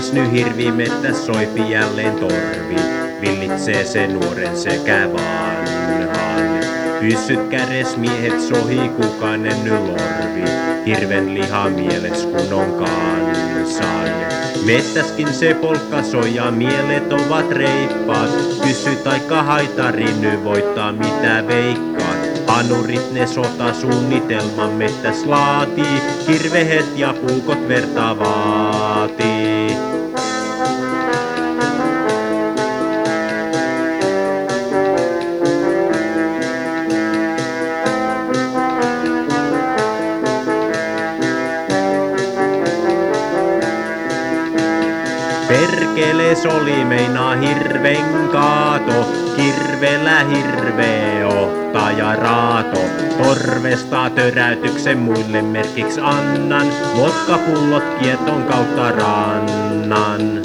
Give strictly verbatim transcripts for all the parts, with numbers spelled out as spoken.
Taas ny hirvi mettäs soipi jälleen torvi, villitsee se nuoren sekä vanhan. Pyssyt käres miehet sohi, kukanen ny lorvi, hirven liha mieles kun on kansan. Mettäskin se polkka soi ja mielet ovat reippaat, pyssy taikka haitari ny voittaa mitä veikkaat. Anurit ne sotasuunnitelman mettäs laatii, kirvehet ja puukot verta vaatii. Perkeles oli meinaa hirven kaato, kirvellä hirveä ottaja raato. Torvesta töräytyksen muille merkiks annan, vodkapullot kieton kautta rannan.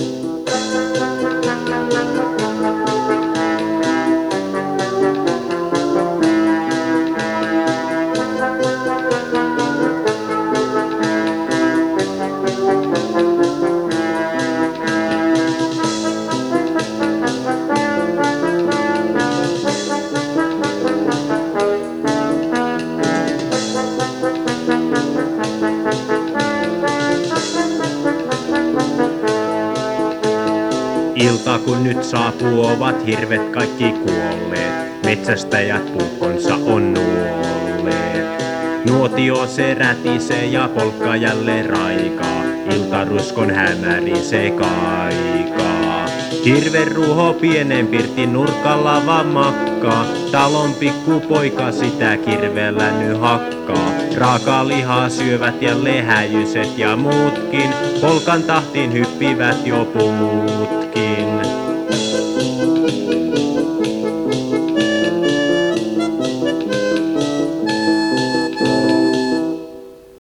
Ilta kun nyt saapuu, ovat hirvet kaikki kuolleet, metsästäjät puukkonsa on nuolleet. Nuotio se rätisee ja polkka jälleen raikaa, iltaruskon hämärisee kaikaa. Hirven ruho pienen pirtin nurkalla vaan makkaa, talon pikkupoika sitä kirveellä ny hakkaa. Raakaa lihaa syövät jälleen häjyset ja muutkin, polkan tahtiin hyppivät jo puutkin.